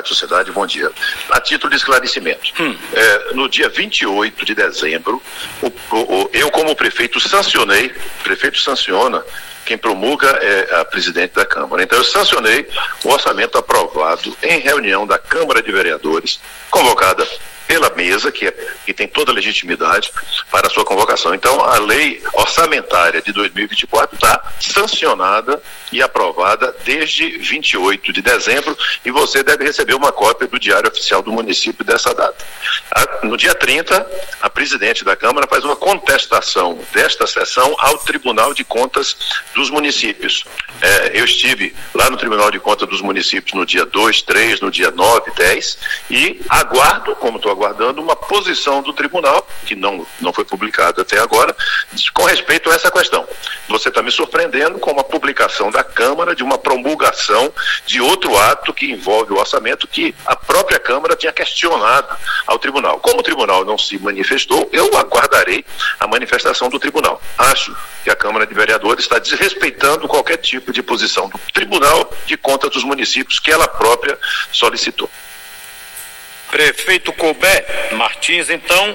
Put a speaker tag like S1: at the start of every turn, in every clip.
S1: sociedade, bom dia. A título de esclarecimento, no dia 28 de dezembro, eu como prefeito sancionei, prefeito sanciona, quem promulga é a presidente da Câmara. Então eu sancionei o orçamento aprovado em reunião da Câmara de Vereadores, convocada pela mesa, que tem toda a legitimidade para a sua convocação. Então, a lei orçamentária de 2024 está sancionada e aprovada desde 28 de dezembro e você deve receber uma cópia do Diário Oficial do município dessa data. No dia 30, a presidente da Câmara faz uma contestação desta sessão ao Tribunal de Contas dos Municípios. Eu estive lá no Tribunal de Contas dos Municípios no dia 2, 3, no dia 9, 10 e aguardo, como estou aguardando, uma posição do tribunal, que não foi publicada até agora, com respeito a essa questão. Você está me surpreendendo com uma publicação da Câmara de uma promulgação de outro ato que envolve o orçamento que a própria Câmara tinha questionado ao tribunal. Como o tribunal não se manifestou, eu aguardarei a manifestação do tribunal. Acho que a Câmara de Vereadores está desrespeitando qualquer tipo de posição do Tribunal de Contas dos Municípios que ela própria solicitou.
S2: Prefeito Colbert Martins, então,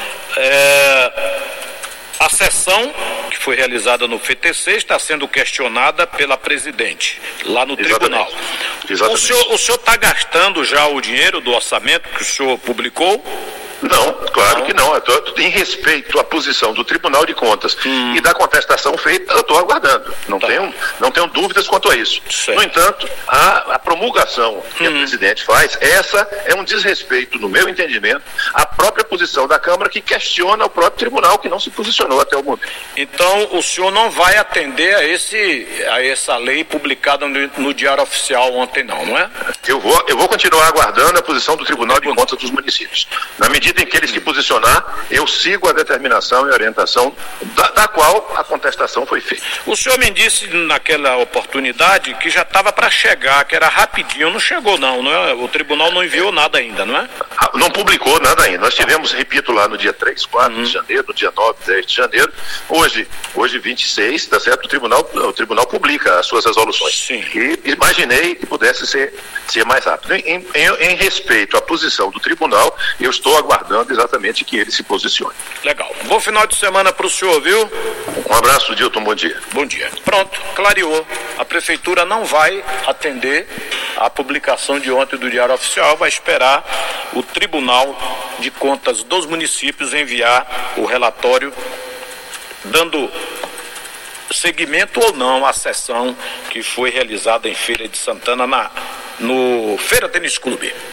S2: a sessão que foi realizada no FTC está sendo questionada pela presidente, lá no tribunal. Exatamente. O senhor está gastando já o dinheiro do orçamento que o senhor publicou?
S1: Não, claro que não. Em respeito à posição do Tribunal de Contas e da contestação feita, eu estou aguardando. Não tenho dúvidas quanto a isso.
S2: Certo.
S1: No entanto, a promulgação que a presidente faz, essa é um desrespeito, no meu entendimento, à própria posição da Câmara que questiona o próprio tribunal que não se posicionou até o momento.
S2: Então, o senhor não vai atender a essa lei publicada no Diário Oficial ontem, não é?
S1: Eu vou continuar aguardando a posição do Tribunal de Contas dos Municípios. Na medida em que ele se posicionar, eu sigo a determinação e orientação da qual a contestação foi feita.
S2: O senhor me disse naquela oportunidade que já estava para chegar, que era rapidinho. Não chegou não é? O tribunal não enviou nada ainda, não é?
S1: Não publicou nada ainda. Nós tivemos, repito, lá no dia 3, 4 de janeiro, no dia 9, 10 de janeiro. Hoje 26, tá certo? O tribunal publica as suas resoluções.
S2: Sim.
S1: E imaginei que pudesse ser mais rápido. Em respeito à posição do tribunal, eu estou aguardando exatamente que ele se posicione.
S2: Legal. Bom final de semana para o senhor, viu?
S1: Um abraço, Dilton. Bom dia.
S2: Bom dia. Pronto, clareou. A prefeitura não vai atender a publicação de ontem do Diário Oficial, vai esperar o Tribunal de Contas dos Municípios enviar o relatório dando seguimento ou não à sessão que foi realizada em Feira de Santana no Feira Tênis Clube.